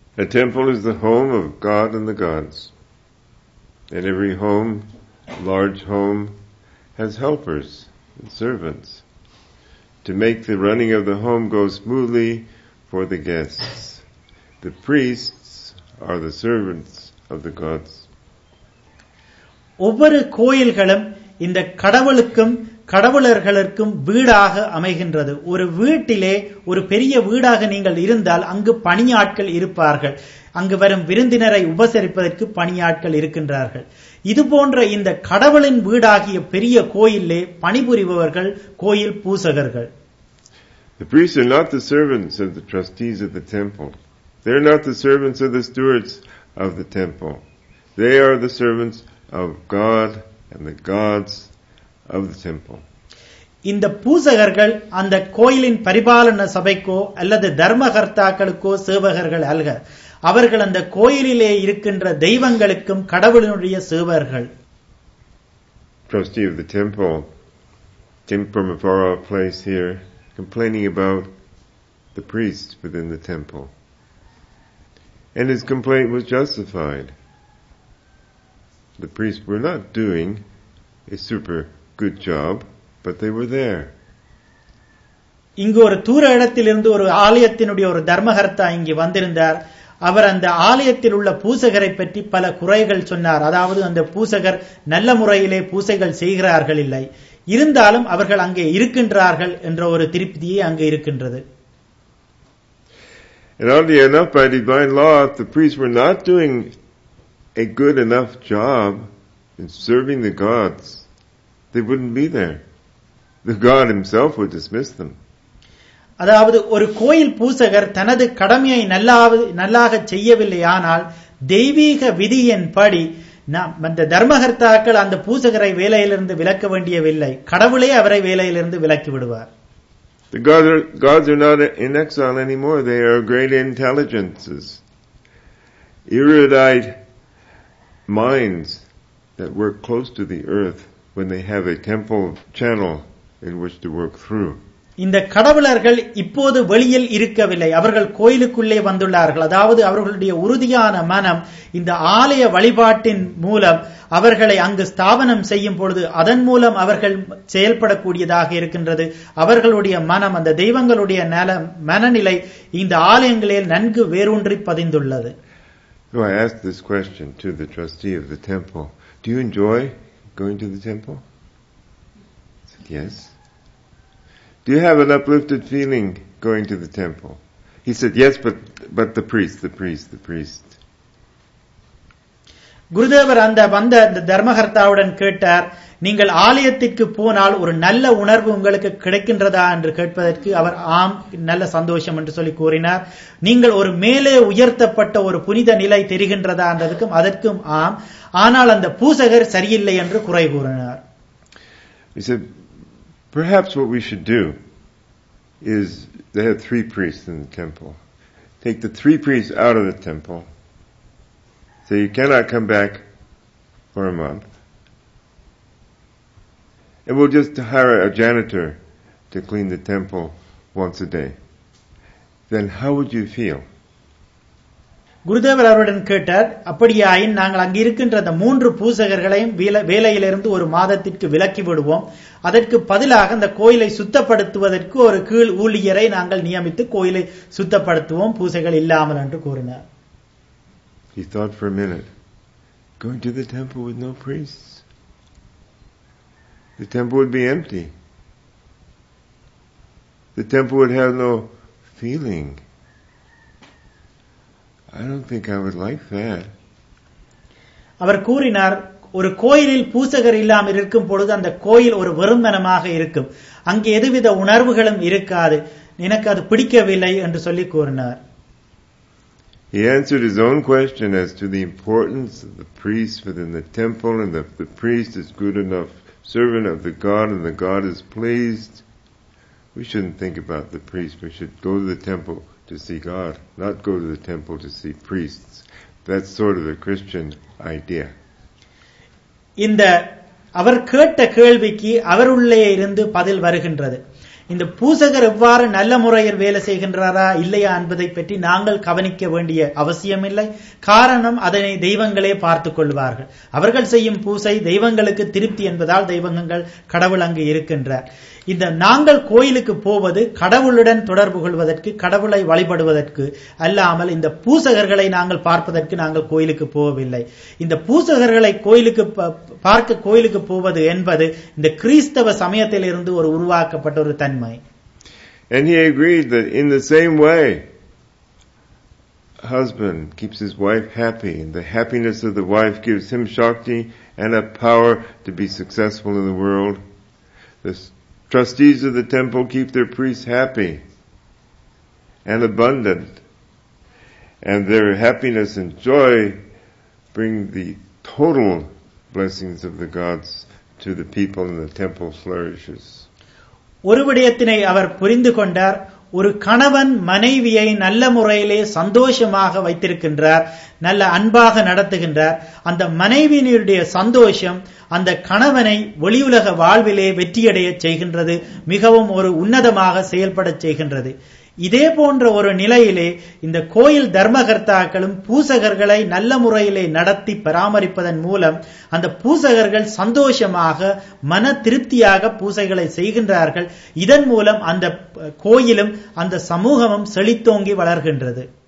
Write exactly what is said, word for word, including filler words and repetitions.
A temple is the home of God and the gods. And every home, large home, has helpers and servants to make the running of the home go smoothly for the guests. The priests are the servants of the gods. ஒவ்வொரு கோயில்களும் இந்த கடவுளுக்கும் கடவுளர்களுக்கும் வீடாக அமைகின்றது. ஒரு வீட்டிலே ஒரு பெரிய வீடாக நீங்கள் இருந்தால் அங்கு பணியாட்கள் இருப்பார்கள். அங்கு வரும் விருந்தினரை உபசரிப்பதற்கு பணியாட்கள் இருக்கின்றார்கள். இது போன்ற இந்த கடவுளின் வீடாகிய பெரிய கோயிலே பணிபுரிபவர்கள் கோயில் பூசகர்கள். The priests are not the servants of the trustees of the temple. They are not the servants of the stewards of the temple. They are the servants of God and the gods of the temple. இந்த பூசகர்கள் அந்த கோயிலின் பரிபாலன சபைக்கோ அல்லது தர்மகர்த்தாக்களுக்கோ சேவகர்கள் அல்ல. அவர்கள் அந்த கோயிலிலே இருக்கின்ற தெய்வங்களுக்கும் கடவுளினுடைய சேவகர்கள். Trustee of the temple came from a far off place here, complaining about the priests within the temple. And his complaint was justified. The priests were not doing a super good job, but they were there. இங்கு ஒரு தூர இடத்திலிருந்து ஒரு ஆலயத்தினுடைய ஒரு தர்மகர்த்தா இங்கு வந்திருந்தார். அவர் அந்த ஆலயத்தில் உள்ள பூசகரை பற்றி பல குறைகள் சொன்னார். அதாவது அந்த பூசகர் நல்ல முறையிலே பூசைகள் செய்கிறார்கள் இல்லை, இருந்தாலும் அவர்கள் அங்கே இருக்கின்றார்கள் என்ற ஒரு திருப்தியே அங்கே இருக்கின்றது. And oddly enough, by divine law, if the priests were not doing a good enough job in serving the gods, they wouldn't be there. The God himself would dismiss them. அதாவது ஒரு கோயில் பூசகர் தனது கடமையை நல்லாக செய்யவில்லை, ஆனால் தெய்வீக விதியின்படி அந்த தர்மகர்த்தாக்கள் அந்த பூசகரை வேலையிலிருந்து விலக்க வேண்டியவில்லை, கடவுளே அவரை வேலையிலிருந்து விலக்கி விடுவார். The gods are, gods are not in exile anymore. They are great intelligences, erudite minds that work close to the earth when they have a temple channel in which to work through. இந்த கடவுளர்கள் இப்போது வெளியில் இருக்கவில்லை, அவர்கள் கோயிலுக்குள்ளே வந்துள்ளார்கள். அதாவது அவர்களுடைய உறுதியான மனம் இந்த ஆலய வழிபாட்டின் மூலம் அவர்களை அங்கு ஸ்தாபனம் செய்யும் பொழுது அதன் மூலம் அவர்கள் செயல்படக்கூடியதாக இருக்கின்றது. அவர்களுடைய மனம், அந்த தெய்வங்களுடைய மனநிலை இந்த ஆலயங்களில் நன்கு வேரூன்றி பதிந்துள்ளது. So I asked this question to the trustee of the temple. Do you enjoy going to the temple? I said, yes. Do you have an uplifted feeling going to the temple? He said, yes, but but the priest, the priest, the priest. குருதேவர் அந்த வந்த தர்மகர்த்தாவுடன் கேட்டார், நீங்கள் ஆலயத்திற்கு போனால் ஒரு நல்ல உணர்வு உங்களுக்கு கிடைக்கின்றதா என்று கேட்பதற்கு அவர் ஆம், நல்ல சந்தோஷம் என்று சொல்லி கூறினார். நீங்கள் ஒரு மேலே உயர்த்தப்பட்ட ஒரு புனித நிலை தெரிகின்றதா என்றதுக்கும் அதற்கும் ஆம், ஆனால் அந்த பூசகர் சரியில்லை என்று குறை கூறினார். He said, perhaps what we should do is, they had three priests in the temple. Take the three priests out of the temple. So you cannot come back for a month. And we'll just hire a janitor to clean the temple once a day. Then how would you feel? குருதேவர் அவருடன் கேட்டார், அப்படியாயின் நாங்கள் அங்கு இருக்கின்ற அந்த மூன்று பூசகர்களையும் வேலையிலிருந்து ஒரு மாதத்திற்கு விலக்கி விடுவோம், அதற்கு பதிலாக அந்த கோயிலை சுத்தப்படுத்துவதற்கு ஒரு கீழ் ஊழியரை நாங்கள் நியமித்து கோயிலை சுத்தப்படுத்துவோம், பூசைகள் இல்லாமல் என்று கூறினார். He thought for a minute, going to the temple with no priests, the temple would be empty. The temple would have no feeling. I don't think I would like that. அவர் கூறினார், ஒரு கோயிலில் பூசகர் இல்லாமல் இருக்கும் பொழுது அந்த கோயில் ஒரு வெறுமனமாக இருக்கும், அங்கே எதுவித உணர்வுகளும் இருக்காது, எனக்கு அது பிடிக்கவில்லை என்று சொல்லி கூறினார். He answered his own question as to the importance of the priest within the temple, and that the priest is good enough servant of the God and the God is pleased. We shouldn't think about the priest. We should go to the temple to see God, not go to the temple to see priests. That's sort of the Christian idea. இந்த அவர் கேட்ட கேள்விக்கு அவருள்ளே இருந்து பதில் வருகின்றது. இந்த பூசகர் எவ்வாறு நல்ல முறையில் வேலை செய்கின்றாரா இல்லையா என்பதை பற்றி நாங்கள் கவனிக்க வேண்டிய அவசியமில்லை. காரணம், அதனை தெய்வங்களே பார்த்துக் கொள்வார்கள். அவர்கள் செய்யும் பூசை தெய்வங்களுக்கு திருப்தி என்பதால் தெய்வங்கள் கடவுள் அங்கு இருக்கின்றார். இந்த நாங்கள் கோயிலுக்கு போவது கடவுளுடன் தொடர்பு கொள்வதற்கு, கடவுளை வழிபடுவதற்கு அல்லாமல் இந்த பூசகர்களை நாங்கள் பார்ப்பதற்கு நாங்கள் கோயிலுக்கு போகவில்லை. இந்த பூசகர்களை கோயிலுக்கு பார்க்க கோயிலுக்கு போவது என்பது இந்த கிறிஸ்தவ சமயத்திலிருந்து ஒரு உருவாக்கப்பட்ட ஒரு தன்மை. And he agreed that in the same way, husband keeps his wife happy, and the happiness of the wife gives him Shakti and a power to be successful in the world. The trustees of the temple keep their priests happy and abundant, and their happiness and joy bring the total blessings of the gods to the people, and the temple flourishes. ஒரு விடயத்தினை அவர் புரிந்து கொண்டார். ஒரு கணவன் மனைவியை நல்ல முறையிலே சந்தோஷமாக வைத்திருக்கின்றார், நல்ல அன்பாக நடத்துகின்றார். அந்த மனைவியினுடைய சந்தோஷம் அந்த கணவனை வெளியுலக வாழ்விலே வெற்றியடைய செய்கின்றது, மிகவும் ஒரு உன்னதமாக செயல்பட செய்கின்றது. இதே போன்ற ஒரு நிலையிலே இந்த கோயில் தர்மகர்த்தாக்களும் பூசகர்களை நல்ல முறையிலே நடத்தி பராமரிப்பதன் மூலம் அந்த பூசகர்கள் சந்தோஷமாக மன திருப்தியாக பூசைகளை செய்கின்றார்கள். இதன் மூலம் அந்த கோயிலும் அந்த சமூகமும் செழித்தோங்கி வளர்கின்றது.